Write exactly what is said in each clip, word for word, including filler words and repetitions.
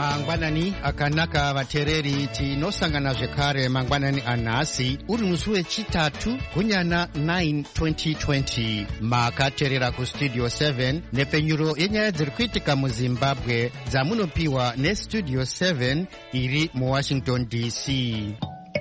mangwanani akanaka vatereri tinosangana zvekare mangwanani anhasi uri musi wechitatu gunyana nine twenty twenty makateerera kustudio seven nepfenyuro yenyaya dziri kuitika muzimbabwe dzamunopiwa nestudio seven iri muwashington D C.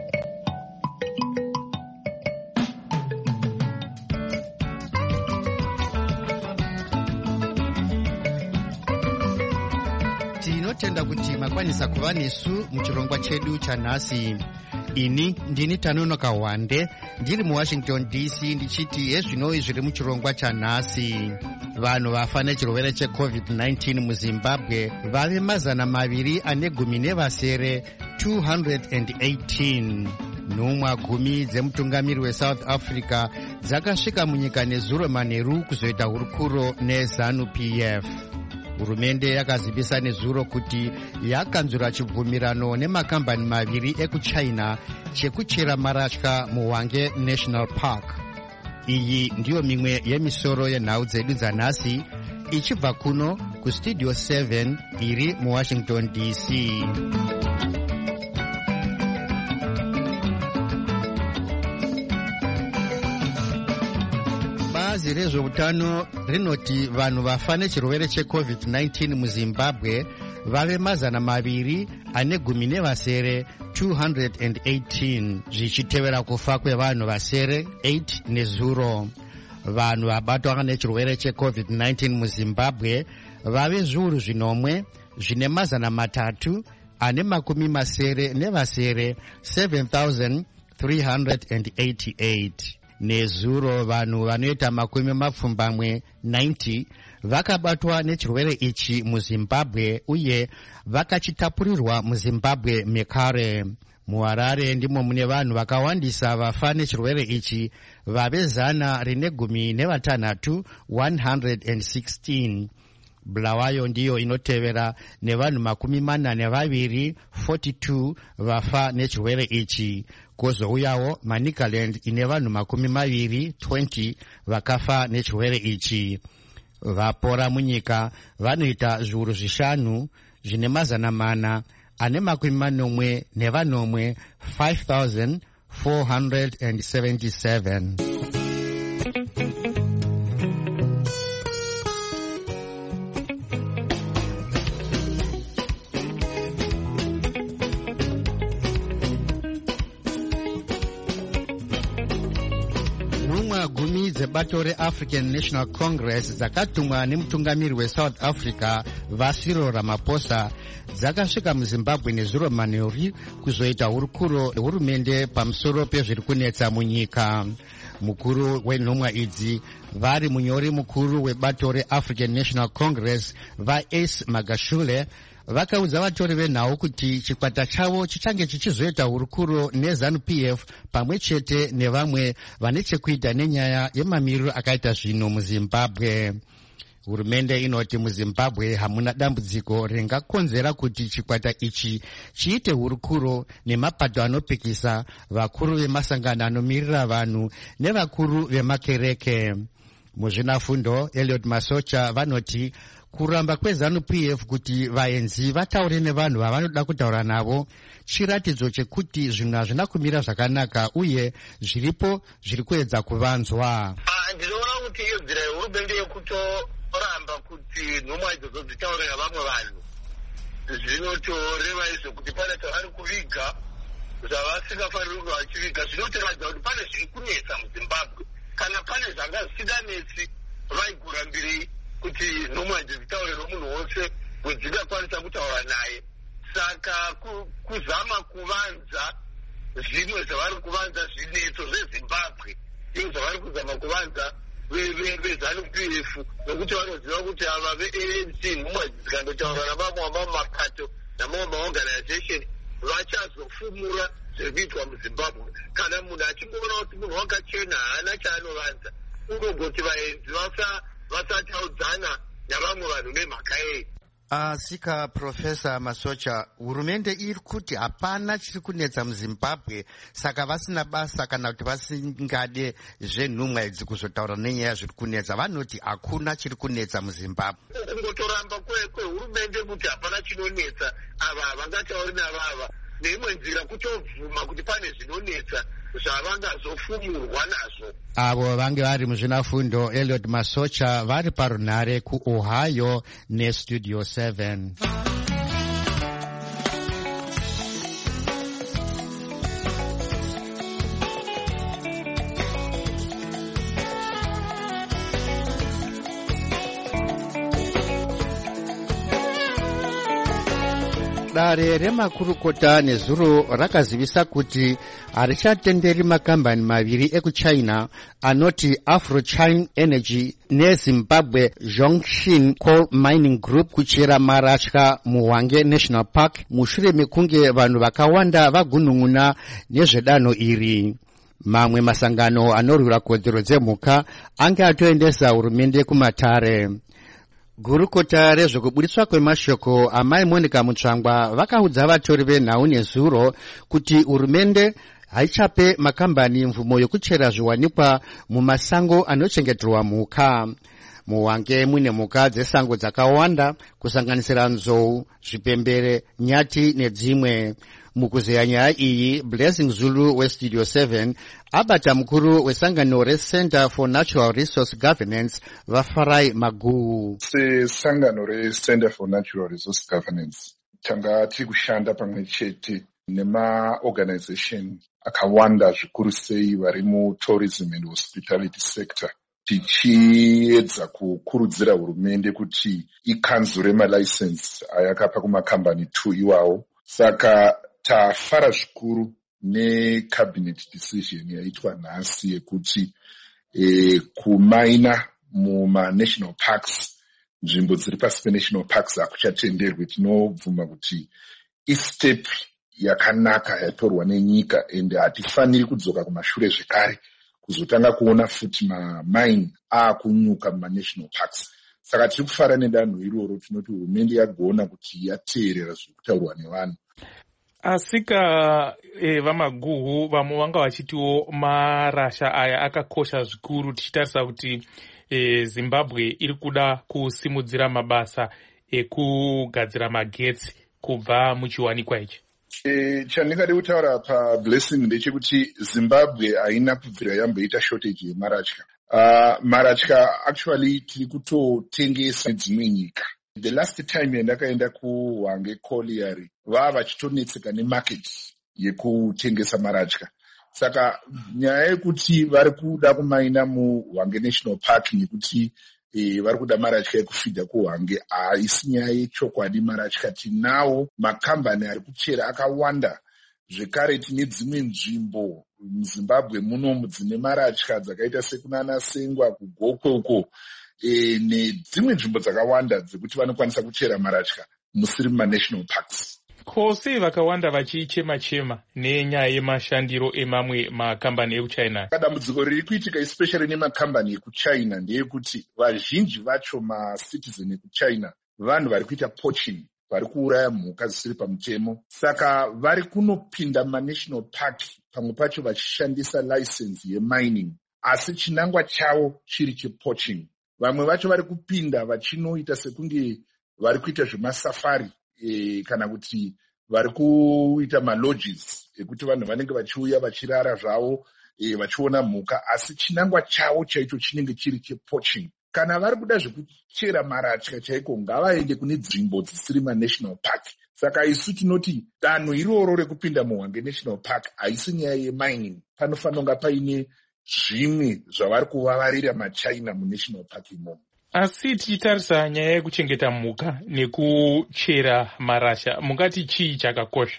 tinotenda kuti makwanisa kuva nesu muchirongwa chedu chanhasi. Ini ndini Tanonoka Wande ndiri muwashington D C ndichiti hezvinoi zviri muchirongwa chanhasi. Vanhu vafa nechirwere checovid nineteen muzimbabwe vave mazana maviri ane gumi nevasere two hundred eighteen. Nhumwa gumi dzemutungamiri weSouth Africa dzakasvika munyika nezuro manheru kuzoita hurukuro neZANU P F. Hurumende yakazivisa nezuro kuti yakanzura chibvumirano nemakambani maviri ekuchina chekuchera maratya muHwange National Park. Iyi ndiyo mimwe yemisoro yenhau dzedu dzanhasi ichibva kuno kustudio seven iri muwashington D C. Bazi rezveutano rinoti vanhu vafa nechirwere checovid nineteen muzimbabwe vave mazana maviri ane gumi nevasere two hundred eighteen, zvichitevera kufa kwevanhu vasere eight nezuro. Vanhu vabatwa nechirwere checovid nineteen muzimbabwe vave zviuru zvinomwe zvine mazana matatu ane makumi masere nevasere seven thousand three hundred eighty-eight. Nezuro vanhu vanoita makumi mapfumbamwe ninety vakabatwa nechirwere ichi muzimbabwe uye vakachitapurirwa muzimbabwe mekare. MuHarare ndimo mune vanhu vakawandisa vafa nechirwere ichi vave zana rine gumi nevatanhatu one hundred sixteen. Bulawayo ndiyo inotevera nevanhu makumi mana nevaviri forty-two vafa nechirwere ichi. Kozouyawo Manicaland ine vanhu makumi maviri twenty vakafa nechirwere ichi. Vapora munyika vanoita zviuru zvishanu zvine mazana mana ane makumi manomwe nevanomwe five thousand four hundred seventy-seven. Gumi dzebato reAfrican National Congress dzakatumwa nemutungamiri weSouth Africa Vasiro Ramaphosa dzakasvika muZimbabwe nezuro manheru kuzoita hurukuro hurumende pamusoro pezviri kunetsa munyika. Mukuru wenhumwa idzi vari munyori mukuru webato reAfrican National Congress vaAce Magashule vakaudza vatori venhau kuti chikwata chavo chichange chichizoita hurukuro neZANU P F pamwe chete nevamwe vane chekuita nenyaya yemamiriro akaita zvino muZimbabwe. Hurumende inoti muZimbabwe hamuna dambudziko ringakonzera kuti chikwata ichi chiite hurukuro nemapato anopikisa, vakuru vemasangano anomirira vanhu nevakuru vemakereke. Muzvinafundo Elliot Masocha vanoti kuramba kweZANU P F kuti vaenzi vataure nevanhu vavanoda kutaura navo chiratidzo chekuti zvinhu hazvina kumira zvakanaka uye zviripo zviri kuedza kuvanzwa. Ndinoona kuti iyo nzira yehurumende yekutoramba kuti nhumwa idzodzo dzitaure navamwe vanhu zvinotoreva izvo kuti pane zvavari kuviga zvavasingafaniri kunge vachiviga, zvinotoratidza kuti pane zviri kunetsa muZimbabwe. Kana pane zvanga zvisinganetsi vaigura mbiri kuti nhumwa idzi dzitaure nomunhu wose wedzingakwanisa kutaura naye. Saka kuzama kuvanza zvimwe zvavari kuvanza zvinetso zveZimbabwe izvo zvavari kuzama kuvanza veZANU P F, nokuti vanoziva kuti ava veA N C nhumwa idzi dzikandotaura navamwe vamwe mapato namamwe maorganization vachazofumura zviri kuitwa muZimbabwe. Kana munhu achimboona kuti munhu wakachena haana chaanovanza, unogoti vaenzi vasataudzana navamwe vanhu nemhaka yei. Asika uh, Professor Masocha, hurumende iri kuti hapana chiri kunetsa muZimbabwe, saka vasina basa kana kuti vasingade zvenhumwa idzi kuzotaura nenyaya zviri kunetsa. Vanoti hakuna chiri kunetsa muZimbabwe. Kungotoramba kwehurumende kuti hapana chinonetsa, ava vangatauri navava neimwe nzira kutovhuma kuti pane zvinonetsa zvavangazofumurwa nazvo. Avo vange vari muzvinafundo Eliud Masocha vari parunhare kuOhio neStudio seven. Dare remakurukota nezuro rakazivisa kuti harichatenderi makambani maviri ekuchina anoti Afro-China Energy neZimbabwe Zhongshin Coal Mining Group kuchera maratya muHwange National Park mushure mekunge vanhu vakawanda vagunun'una nezvedanho iri. Mamwe masangano anorwira kodzero dzemhuka ange atoendesa hurumende kumatare. Gurukota rezvekuburitswa kwemashoko amai Monica Mutsvangwa vakaudza vatori venhau nezuro kuti hurumende haichape makambani mvumo yokuchera zviwanikwa mumasango anochengeterwa mhuka. muHwange mune mhuka dzesango dzakawanda kusanganisira nzou, zvipembere, nyati nedzimwe. Mukuzeya nyaya iyi, Blessing Zulu weStudio seven abata mukuru wesangano reCenter for Natural Resource Governance vaFarai Maguhu. Sesangano reCenter for Natural Resource Governance tanga tiri kushanda pamwe chete nemaorganization akawanda zvikuru sei vari mutourism and hospitality sector, tichiedza kukurudzira hurumende kuti ikanzure malicense ayakapa kumakambani two iwawo. Saka tafara zvikuru necabinet decision yaitwa nhasi yekuti e, kumaina muma-national parks, nzvimbo dziri pasi pe-national parks hakuchatenderwi. Tinobvuma kuti istep yakanaka yatorwa nenyika ende hatifaniri kudzoka kumashure zvekare kuzotanga kuona futi mamine aakunyuka muma-national parks. Saka tiri kufara nedanho iroro. Tinoti hurumende yagona kuti yateerera zviri kutaurwa nevanhu. Asika e, vaMaguhu vamwe vanga vachitiwo marasha aya akakosha zvikuru tichitarisa kuti e, Zimbabwe iri kuda kusimudzira mabasa ekugadzira magetsi kubva muchiwanikwa ichi. E, chandingade kutaura paBlessing ndechekuti Zimbabwe haina kubvira yamboita shortage yemaratya. Uh, maratya actually tiri kutotengesa dzimwe nyika. The last time yandakaenda kuHwange Colliery vava vachitonetseka nemarket yekutengesa maratya. Saka nyaya yekuti vari kuda kumaina muHwange National Park nekuti e, vari kuda maratya ekufidha kuHwange haisi nyaya yechokwadi. Maratya tinawo, makambani ari kuchera akawanda. Zvekare tine dzimwe nzvimbo muZimbabwe munomu dzine maratya dzakaita sekunana Sengwa, kuGokwe uko e, nedzimwe nzvimbo dzakawanda dzekuti vanokwanisa kuchera maratya musiri muma-national parks. Ko sei vakawanda vachichema-chema nenyaya yemashandiro emamwe makambani ekuchina? Dambudziko riri kuitika especially nemakambani ekuchina ndeyekuti vazhinji vacho macitizen ekuchina vanhu vari kuita poaching, vari kuuraya mhuka zvisiri pamutemo. Saka vari kunopinda muma-national park pamwe pacho vachishandisa license yemining, asi chinangwa chavo chiri chepoaching. Vamwe vacho vari kupinda vachinoita sekunge vari kuita zvemasafari e, kana kuti vari kuita malodges ekuti vanhu vanenge vachiuya vachirara zvavo e, vachiona mhuka, asi chinangwa chavo chaicho chinenge chiri chepoaching. Kana vari kuda zvekuchera maratya chaiko ngavaende kune nzvimbo dzisiri ma-national park. Saka isu tinoti danho iroro rekupinda muHwange National Park haisi nyaya yemining. Panofanira kunge paine zvimwe zvavari kuvavarira maChina muNational Park imomo. Asi tichitarisa nyaya yekuchengeta mhuka nekuchera marasha, mungati chii chakakosha?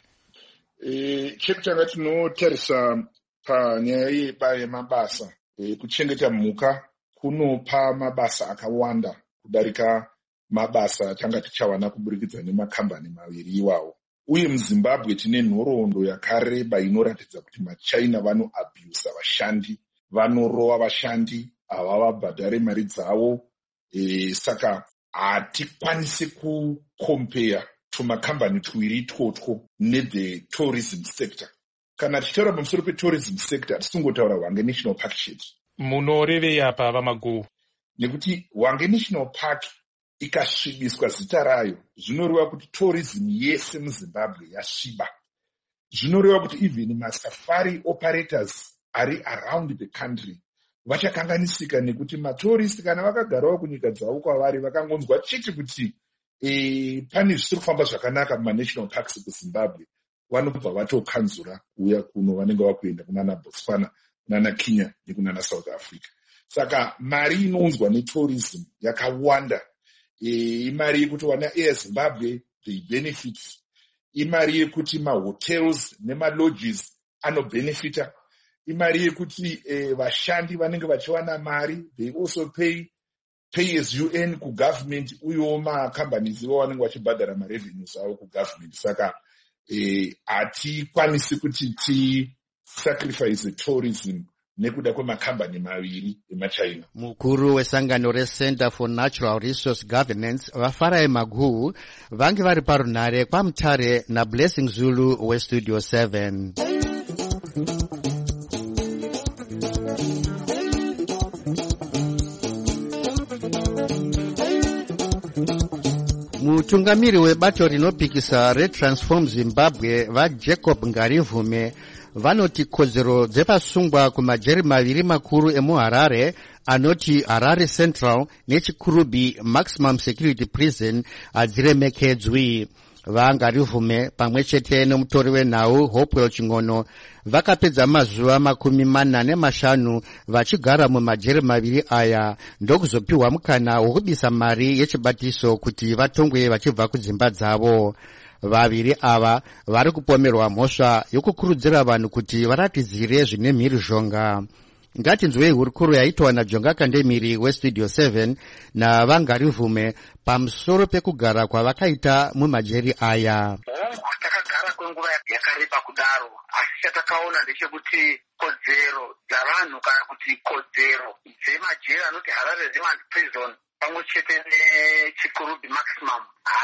E, chekutanga tinotarisa panyaya yemabasa. E, kuchengeta mhuka kunopa mabasa akawanda kudarika mabasa atanga tichawana kuburikidza nemakambani maviri iwawo. Uye muZimbabwe tine nhoroondo yakareba inoratidza kuti maChina vanoabhusa vashandi, vanorova vashandi, havavabhadhare mari dzavo. E, saka hatikwanisi kukompeya tumakambani tuiri itwotwo nethe tourism sector. Kana tichitaura pamusoro petourism sector tisingotaura Hwange National Park chete. Munorevei apa vamaguu? Nekuti Hwange National Park ikasvibiswa zita rayo zvinoreva kuti tourism yese muZimbabwe yasviba. Zvinoreva kuti even masafari operators ari around the country vachakanganisika nekuti matourist kana vakagarawo kunyika dzavo kwavari vakangonzwa chete kuti e, pane zvisiri kufamba zvakanaka mumanational parks kuZimbabwe, vanobva vatokanzura kuuya kuno, vanenge vakuenda kunana Botswana, kunana Kenya nekunana South Africa. Saka mari inounzwa netourism yakawanda. E, imari yekuti vana Air Zimbabwe they benefit, imari yekuti mahotels nemalodges anobenefita, imari yekuti eh, vashandi vanenge vachiwana mari, they also pay pay as you earn ku government, uyo ma companies vo vanenge vachibhadhara ma revenues avo ku government. Saka eh hatikwanisi kuti ti sacrifice tourism nekuda kwemakambani maviri emachina. Mukuru wesangano reCenter for Natural Resource Governance Vafarai Maguu vange vari parunhare kwaMutare naBlessing Zulu weStudio seven. Mutungamiri webato rinopikisa reTransform Zimbabwe vaJacob Ngarivume vanoti kodzero dzepasungwa kumajeri maviri makuru emuHarare anoti Harare Central neChikurubi Maximum Security Prison hadziremekedzwi. Vangarivume pamwe chete nomutori wenhau Hopewell Chingono vakapedza mazuva makumi mana nemashanu vachigara mumajeri maviri aya ndokuzopiwa mukana wokubisa mari yechibatiso kuti vatongwe vachibva kudzimba dzavo. Vaviri ava vari kupomerwa mhosva yokukurudzira vanhu kuti varatidzire zvine mhirizhonga. Ngatinzwei hurukuro yaitwa naJonga Kandemiri weStudio seven naVangarivume pamusoro pekugara kwavakaita mumajeri aya. Takagara kwenguva yakareba kudaro, asi chatakaona ndechekuti kodzero dzavanhu kana kuti kodzero dzemajeri anoti Harare Remand Prison pamwe chete neChikurubi Maximum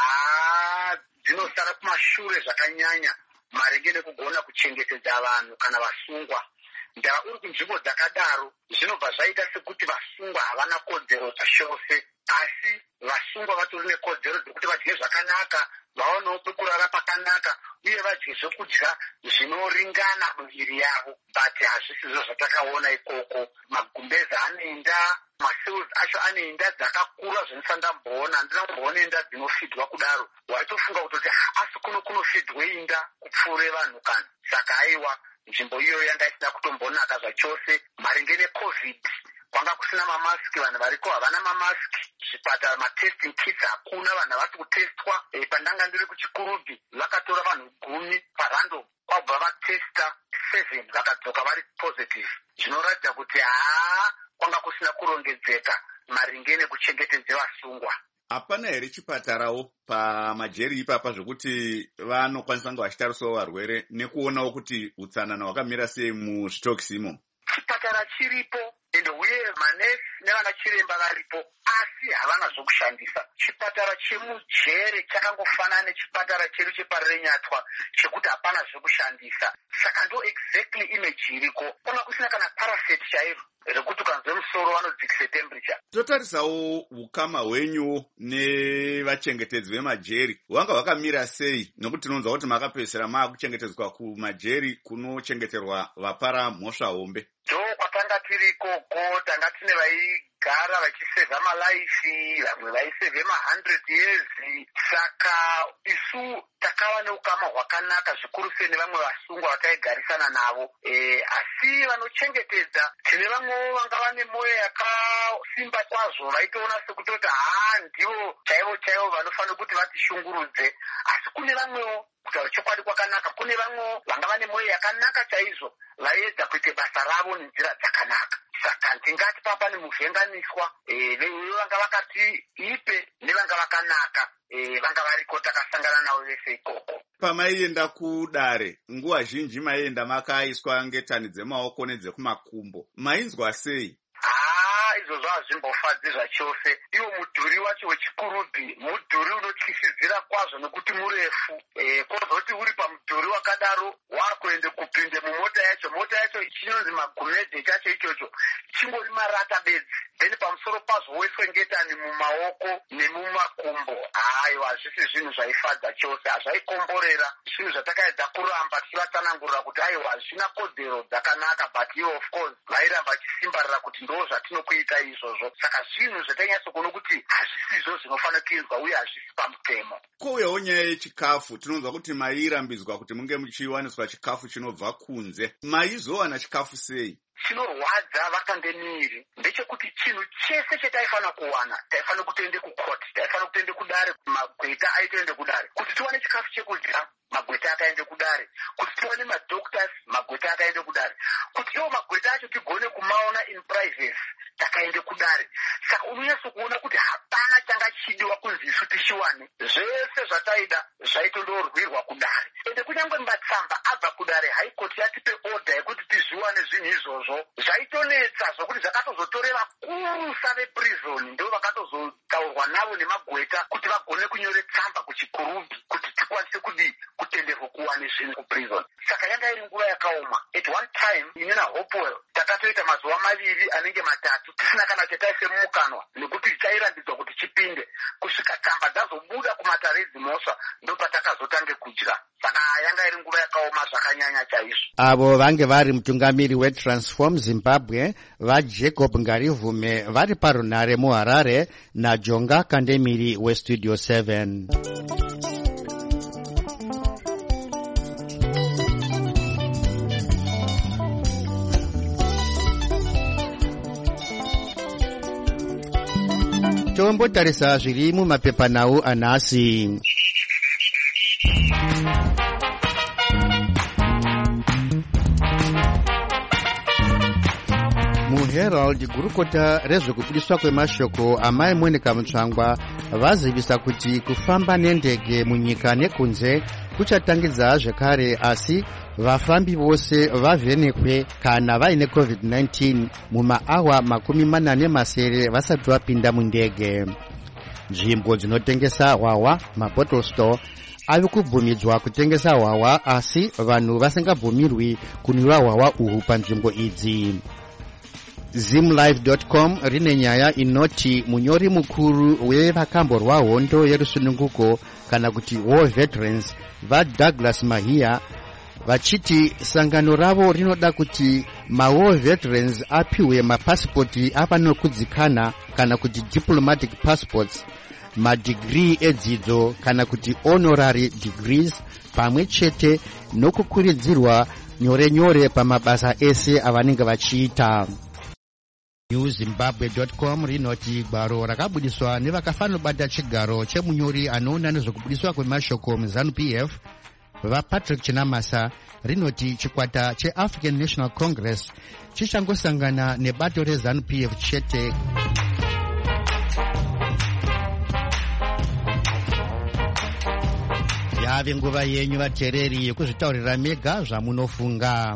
haa dzinosara kumashure zvakanyanya maringe nekugona kuchengetedza vanhu kana vasungwa. Ndava uri kunzvimbo dzakadaro zvinobva zvaita sekuti vasungwa havana kodzero dzachose, asi vasungwa vatori nekodzero dzekuti vadye zvakanaka, vaonewo pekurara pakanaka, uye vadye zvokudya zvinoringana muviri yavo. But hazvisizvo zvatakaona ikoko. Magumbeza anoenda, maseuls acho anoenda dzakakura zvinosandamboona. Handina kumboona inda dzinofidwa kudaro. Waitofunga kutoti asi kuno kunofidwe inda kupfuure vanhu kana. Saka aiwa nzvimbo iyo yanga isina kutombonaka zvachose. Maringe neCovid kwanga kusina mamasiki, vanhu variko havana mamasiki, zvipatara matesting kits hakuna, vanhu havasi kutestwa. E, pandanga ndiri kuChikurubi vakatora vanhu gumi parando kwabva vatesta seven vakadzoka vari positive. Zvinoratidza kuti haa kwanga kusina kurongedzeka maringe nekuchengetedza vasungwa. Hapana here chipatarawo pamajeri ipapa zvokuti vanokwanisa kunge vachitarisawo varwere nekuonawo kuti utsanana hwakamira sei muzvitokisi imo? Chipatara chiripo ende uye manesi nevana chiremba varipo, asi havana zvokushandisa. Chipatara chemujere chakangofanana nechipatara chedu chepaRenyatwa chekuti hapana zvokushandisa. Saka ndo exactly image iriko. Kwanga kusina kana parasite chairo rekuti ukanzwe musoro vanodzikise temperature. Totarisawo ukama hwenyu nevachengetedzi vemajeri hwanga hwakamira sei, nokuti tinonzwa kuti makapedzisira maakuchengetedzwa kumajeri kunochengeterwa vapara mhosva hombe? Ndo kwatanga tiri koko, tanga tine vaigara vachisevha malaifi, vamwe vaisevhe mahundred years. Saka isu takava neukama hwakanaka zvikuru sei nevamwe vasungwa vataigarisana navo. E, asi vanochengetedza tine vamwewo vanga vane moyo yakasimba kwazvo, vaitoona sekutoti haa ndivo chaivo chaivo vanofanira kuti vatishungurudze. Asi kune vamwewo kutaura chokwadi kwakanaka, kune vamwewo vanga vane moyo yakanaka chaizvo, vaiedza kuita basa ravo nenzira dzakanaka. Saka ndingati papa nemuvhenganiswa, e, vanga vakati ipe nevanga vakanaka, e, vanga variko takasangana navo vese ikoko. Pamaienda kudare, nguva zhinji maienda makaiswa ngetani dzemaoko nedzekumakumbo, mainzwa sei? Haa, izvozvo hazvimbofadzi zvachose. Iwo mudhuri wacho wechikurubhi mudhuri unotyisidzira kwazvo nekuti murefu. E, kozoti uri pamudhuri wakadaro wakuende kupinde mumota yacho, mota yacho chinonzi magumedhe chacho ichocho chingori marata bedzi, then pamusoro pazvo woiswe ngetani mumaoko nemumakumbo. Aiwa, hazvisi zvinhu zvaifadza chose, hazvaikomborera. Zvinhu zvatakaedza kuramba tichivatsanangurira kuti aiwa hazvina kodzero dzakanaka, but ivo of course vairamba vachisimbarira kuti ndo zvatinokuita izvozvo. Saka zvinhu zvatainyatsokuona kuti hazvisizvo zvinofanira kuizwa uye hazvisi pamutemo. Kouyawo nyaya yechikafu, tinonzwa kuti mairambidzwa kuti munge muchiwaniswa chikafu chinobva kunze. Maizowana chikafu sei? Chinorwadza vakandemiri ndechekuti chinhu chese chetaifanira kuwana taifanira kutoende kukoti, taifanira kutoende kudare, magweta aitoende kudare kuti tiwane chikafu chekudya. Magweta akaende kudare kuti tiwane madoctors, magweta akaende kudare kuti iwo magweta acho tigone kumaona in privacy, takaende kudare. Saka unonyatso kuona kuti hapana changa chidiwa kunzi isu tichiwane. Zvese zvataida zvaitondorwirwa kudare, ende kunyangwe matsamba abva kudare high court yatipe order yekuti tizviwane zvinhu izvozvo zvaitonetsa zvokuti zvakatozotoreva kurusa veprison ndo vakatozotaurwa navo nemagweta kuti vagone kunyore tsamba kuchikurubhi kuti tikwanise kudi kutenderwa kuwane zvinhu kuprison. Saka yanga iri nguva yakaoma. At one time ine naHopewell takatoita mazuva maviri anenge matatu tisina kana chataise mumukanwa nekuti chairambidzwa kuti chipinde, kusvika tsamba dzazobuda kumataredzi mosva ndo patakazotange kudya. Saka yanga iri nguva yakaoma zvakanyanya chaizvo. Avo vange vari mutungamiri weTransform Zimbabwe vaJacob Ngarivume vari parunhare muHarare naJonga Kandemiri weStudio seven. Tombotarisa zviri mumapepanhau anhasi. MuHerald gurukota rezvekubudiswa kwemashoko amai Monica Mutsvangwa vazivisa kuti kufamba nendege munyika nekunze kuchatangidza zvekare, asi vafambi vose vavhenekwe kana vaine covid nineteen mumaawa makumi mana nemasere vasati vapinda mundege. Nzvimbo dzinotengesa hwahwa, mabottle store, avi kubvumidzwa kutengesa hwahwa, asi vanhu vasingabvumirwi kunwiwa hwahwa uhu panzvimbo idzi. Zimlive dot com rine nyaya inoti munyori mukuru wevakamborwa hondo yerusununguko kana kuti war veterans vaDouglas Mahia vachiti sangano ravo rinoda kuti mawar veterans apiwe mapasipoti avanokudzikana kana kuti diplomatic passports, madigrii edzidzo kana kuti honorary degrees, pamwe chete nokukurudzirwa nyore nyore pamabasa ese avanenge vachiita. New Zimbabwe dot com rinoti gwaro rakabudiswa nevakafanobata chigaro chemunyori anoona nezvekubudiswa kwemashoko muZANU-P F vaPatrick Chinamasa rinoti chikwata cheAfrican National Congress chichangosangana nebato reZANU-P F chete. Yave nguva yenyu vateereri yekuzvitaurira mega zvamunofunga.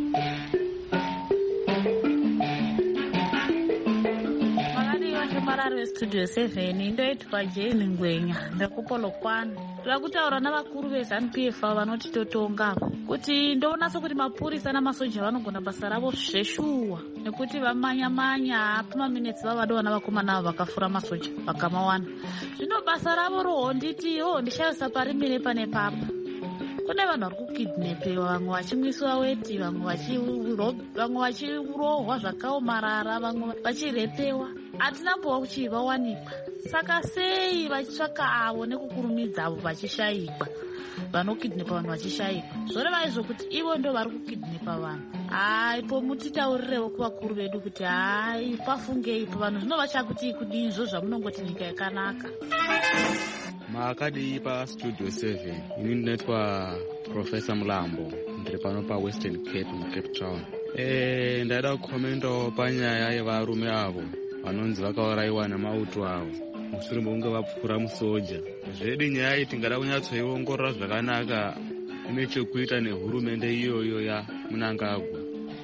Studio seven ndoitwa Jane Ngwenya ndakupolokwana ndakutaura navakuru veZANU-P F vanoti totonga kuti ndonasa kuti mapurisa namasoja vanogona basa ravo zveshuwa nekuti vamanya manya pama minutes vavado navakomana avo vakafura masoja vakamawana. Zvino basa ravo roho nditi ho ndishayisa pari mire pane papa. Kune vanhu vari kukidnepewa, vamwe vachimwiswa weti, vamwe vachirohwa zvakaomarara, vamwe vachirepewa. Hatina mbowa kuchivawanikwa. Saka sei vachitsvaka avo nekukurumidza avo vachishayikwa, vanokidnepa vanhu vachishayikwa. Zvoreva izvo kuti ivo ndo vari kukidnepa vanhu. Hai, po mutitaurirewo kuvakuru vedu kuti hai pafungeipo vanhu zvinova chakuti kudini zvo zvamunongoti nyika yakanaka. Makadi pa Studio seven ini ndinoitwa Professor Mulambo, ndiri pano pa Western Cape mu Cape Town. Eh ndaida kukomentawo panyaya yevarume avo vanonzi vakaurayiwa namauto avo mushure mokunge vapfura musoja. Zvedu nyaya iyi tingada kunyatsoiongorora zvakanaka ine chekuita nehurumende iyoyo yaMnangagwa.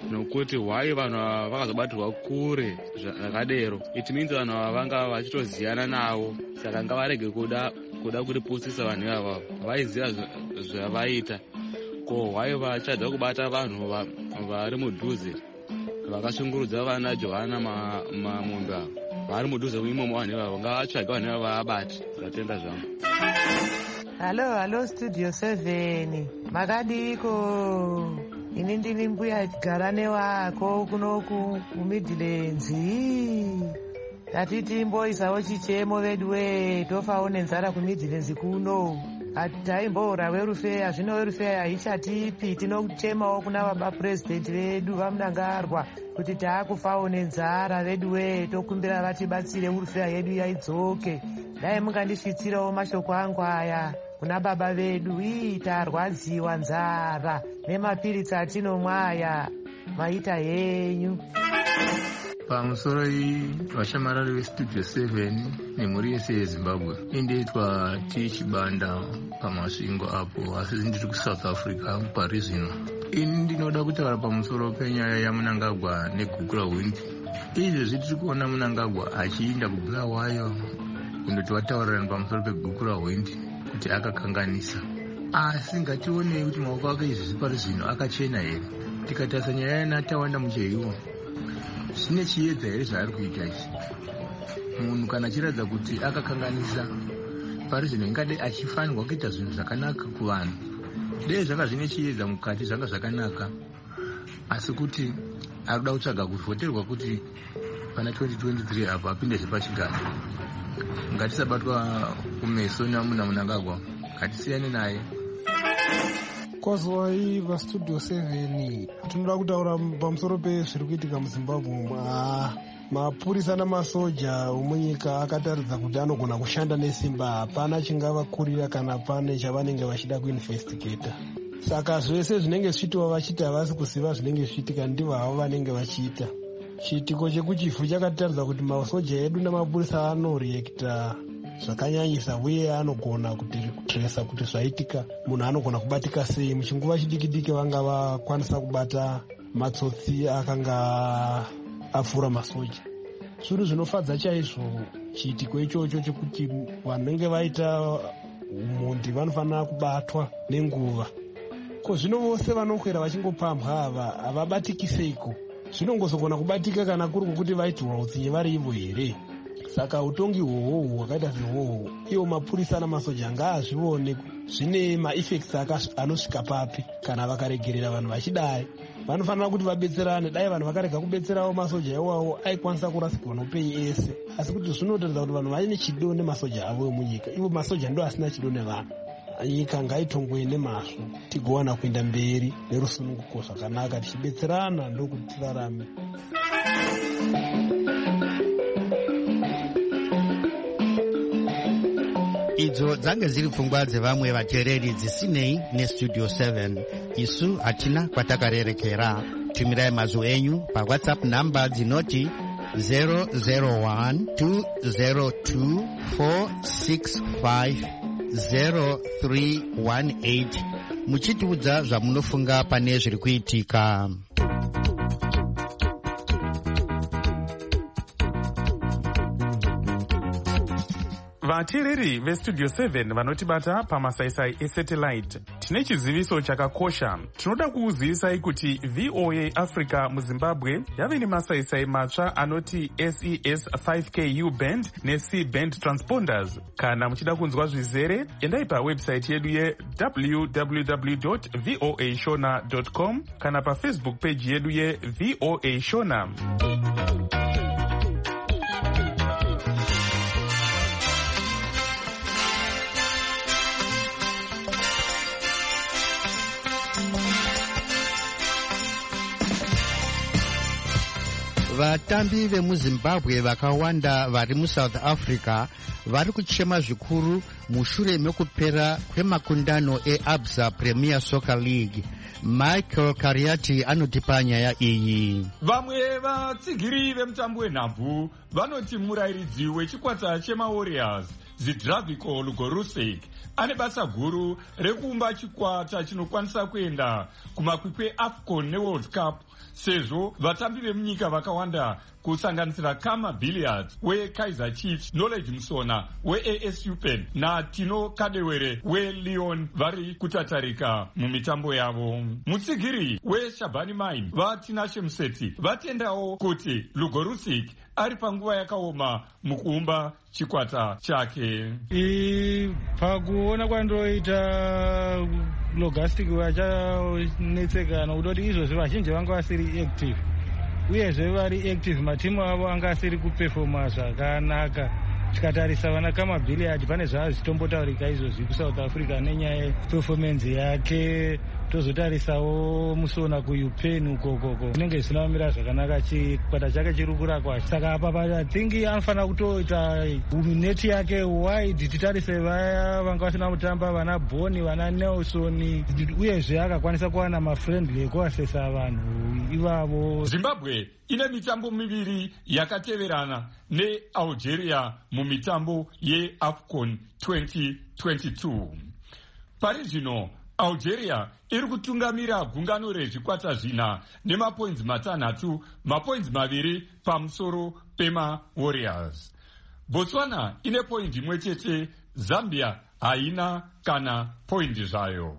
nokuti why vanhu ava vakazobatirwa kure zvakadero. It means vanhu ava vanga vachitoziyana navo, saka ngavarege kuda kuda kuripusisa vanhu ivava. Vaiziva zvavaita, ko why vachadza kubata vanhu vari mudhuze vakashungurudza vana Johana Mamundu ava vari mudhuze imomo. Vanhu ivavo ngavatsvage vanhu ivava abati. Zvatenda zvangu. Halo halo Studio seven, makadiko? Ini ndini mbuya Garane wako kunoku kuMidlands. Tatiti mboisawo chichemo vedu we tofawo nenzara kuMidlands kuno. Ataimbora werufare, zvino werufare haichatipi. Tinochemawo kuna baba president vedu vamunangarwa kuti taakufawo nenzara vedu we, tokumbira vatibatsire urufare yedu yaidzoke. Dai mungandisvitsirawo mashoko angu aya kuna baba vedu. Ii tarwadziwa nzara nemapiritsi atinomwa aya, maita henyu. Pamusoro vashamarari veStudio seven nemhuri yese yeZimbabwe, indoitwa tichibanda pamasvingo apo, asi ndiri kuSouth Africa muParis zvino. Ini ndinoda kutaura pamusoro penyaya yaMnangagwa neGuku raWind. Izvezvi tiri kuona Mnangagwa achiinda kuBulawayo kundoti vataurirana pamusoro peGuku raWind kuti akakanganisa. Asi ngationei kuti maoko ake izvezvi pari zvino akachena here. Tikatarisa nyaya yaNatawanda Mucheriwa, zvine chiedza here zvaari kuita ichi? Munhu kana achiratidza kuti akakanganisa pari zvino, ingadai achifanirwa kuita zvinhu zvakanaka kuvanhu. Dei zvanga zvine chiedza mukati zvanga zvakanaka, asi kuti ari kuda kutsvaga kuvhoterwa kuti pana twenty twenty-three apo apindezve pachigaro. Ngatisabatwa kumeso namuna Mnangagwa, ngatisiyane naye. Kozwai vaStudio seven, tinoda kutaura pamusoro pezviri kuitika muZimbabwe. Mapurisa namasoja omunyika akataridza kuti anogona kushanda nesimba, hapana chingavakurira kana pane chavanenge vachida kuinvestigata. Saka zvese zvinenge zvichitiwa vachiita havasi kuziva zvinenge zvichiitika, ndivo havo vanenge vachiita. Chiitiko chekuchifu chakataridza kuti masoja edu namapurisa anoreacta zvakanyanyisa, uye anogona kutresa kuti zvaitika munhu anogona kubatika sei. Muchinguva chidiki diki vanga vakwanisa kubata matsotsi akanga apfuura masoja. Zvinhu zvinofadza chaizvo chiitiko ichocho chekuti vanenge vaita umhondi vanofanira kubatwa nenguva. Ko zvino vose vanokwera vachingopambwa ava havabatikiseiko? Zvinongozogona kubatika kana kuri kuti vaitirwa utsinye vari ivo here? Saka utongi hwohwo hwakaita sehwohwo, iwo mapurisa namasoja ngaazvione zvine maeffects anosvika papi kana vakaregerera vanhu vachidai. Vanofanira kuti vabetserane. Dai vanhu vakarega kubetserawo masoja iwawo aikwanisa kurasikwa noupenyu ese, asi kuti zvinotaridza kuti vanhu vane chido nemasoja avo emunyika. Ivo masoja ndo asina chido nevanhu. Nyika ngaitongoe nemazvo, tigowana kuenda mberi nerusununguko zvakanaka, tichibetserana ndokuti tirarame. Idzo dzange dziri pfungwa dzevamwe vateereri dzisinei neStudio seven. Isu hatina kwatakarerekera. Tumirai mazwi enyu paWhatsApp namba dzinoti zero zero one two zero two four six five zero three one eight muchitiudza zvamunofunga pane zviri kuitika. Vateereri veStudio seven vanotibata pamasaisai esatellite, tine chiziviso chakakosha. Tinoda kuuzivisai kuti V O A Africa muZimbabwe yave nemasaisai matsva anoti S E S five K U band neC band transponders. Kana muchida kunzwa zvizere, endai pawebsite yedu ye w w w dot voa shona dot com kana paFacebook page yedu ye V O A Shona. Vatambi vemuZimbabwe vakawanda vari muSouth Africa vari kuchema zvikuru mushure mekupera kwemakundano eAbsa Premier Soccer League. Michael Kariati anotipa nyaya iyi. Vamwe vatsigiri vemutambo wenhabvu vanoti murairidzi wechikwata chemaWarriors Zidraviko Lugorusek ane basa guru rekuumba chikwata chinokwanisa kuenda kumakwikwi eAFCON neWorld Cup, sezvo vatambi vemunyika vakawanda kusanganisira Kama Billiards weKaizer Chiefs, Knowledge Musona weA S U Pen naTino Kadewere weLyon vari kutatarika mumitambo yavo. Mutsigiri weShabani Mine vaTinashe Museti vatendawo kuti Lugorusik ari panguva yakaoma mukuumba chikwata chake. Pakuona kwandoita logistic vachanetseka nokuti kuti izvozvo vazhinji vanga vasiri active, uyezve vari active matimu avo anga asiri kuperforma zvakanaka. Tikatarisa vana Kama Billiard pane zvava zvitombotaurika izvozvi kuSouth Africa nenyaya yeperformance yake. Tozotarisawo Musona kuUPenn ukokoko inenge zvisina kumira zvakanaka, chikwata chake chiri kurakwa. Saka apa pathingi anofanira kutoita neti yake wide, titarise vaya vanga vasina kutamba, vana Boni, vana Nelson, uyezve akakwanisa kuwana mafriendly ekuasesa vanhu ivavo. Zimbabwe ine mitambo miviri yakateverana neAlgeria mumitambo yeAFCON twenty twenty-two. Pari zvino Algeria iri kutungamira gungano rezvikwata zvina nemapoints matanhatu, mapoints maviri pamusoro pema Warriors. Botswana ine point imwe chete, Zambia haina kana point zvayo.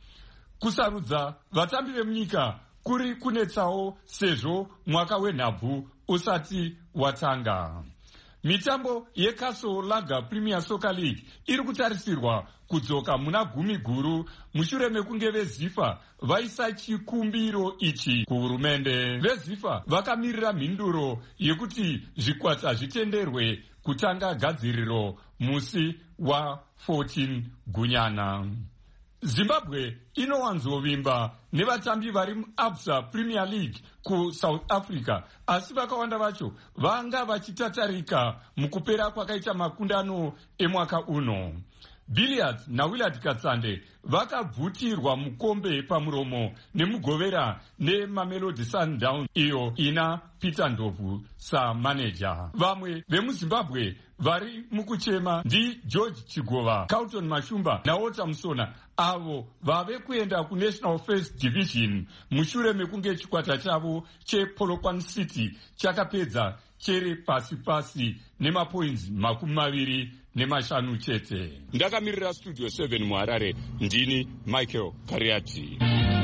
Kusarudza vatambi vemunyika kuri kunetsawo sezvo mwaka wenhabvu usati watanga. Mitambo yeCastle Lager Premier Soccer League iri kutarisirwa kudzoka muna gumi guru mushure mekunge veZIFA vaisa chikumbiro ichi kuhurumende. VeZIFA vakamirira mhinduro yekuti zvikwata zvitenderwe kutanga gadziriro musi wa fourteen Gunyana. Zimbabwe inowanzovimba nevatambi vari muAbsa Premier League kuSouth Africa, asi vakawanda vacho vanga vachitatarika mukupera kwakaita makundano emwaka uno. Billiards naWillard Katsande vakabvutirwa mukombe pamuromo nemugovera neMamelodi Sundowns iyo ina Peter Ndobvu samanager. Vamwe vemuZimbabwe vari mukuchema ndi George Chigova, Carlton Mashumba naWalter Musona, avo vave kuenda kuNational First Division mushure mekunge chikwata chavo chePolokwane City chakapedza chere pasi pasi nemapoints makumi maviri nemashanu chete. Ndakamirira Studio seven muHarare, ndini Michael Kariati.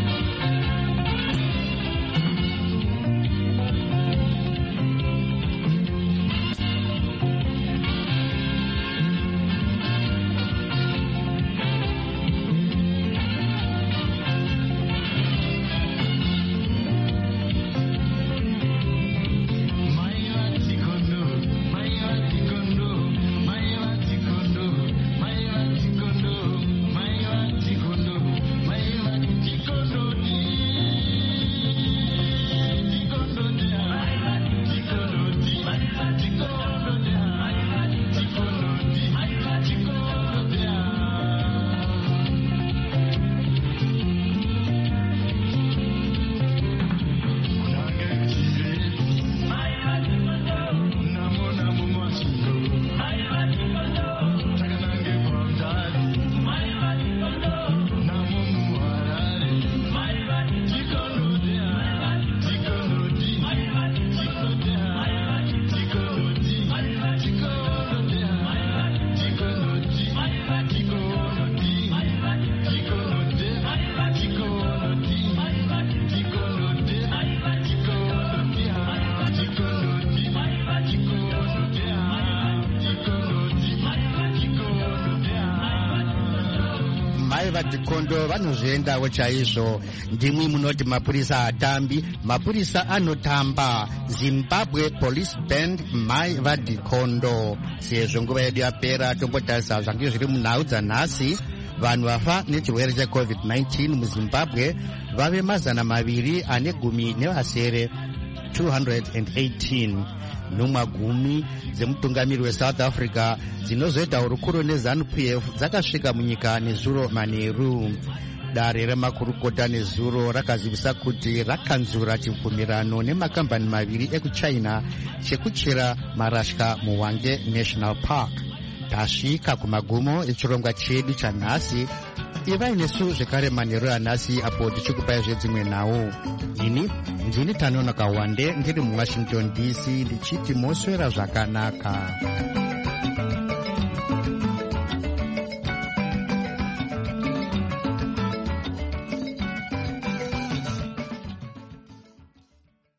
Kondo vanozviendawo chaizvo. Ndimwi munoti mapurisa atambi, mapurisa anotamba. Zimbabwe Police Band Mai Vadikondo. Sezvo nguva yedu yapera tombotarisa zvange zviri munhau dzanhasi. Vanhu vafa nechirwere cheCovid nineteen muZimbabwe vave mazana maviri ane gumi nevasere two hundred eighteen. Nhumwa gumi dzemutungamiri weSouth Africa dzinozoita hurukuro neZANU P F dzakasvika munyika nezuro manheru. Dare remakurukota nezuro rakazivisa kuti rakanzura chibvumirano nemakambani maviri ekuChina chekuchera marasha muHwange National Park. tasvika kumagumo echirongwa chedu chanhasi. Ivai nesu zvekare manheru anhasi apo tichikupai zvedzimwe nhau. Ini ndini Tanonoka Wande ndiri muWashington D C ndichiti moswera zvakanaka.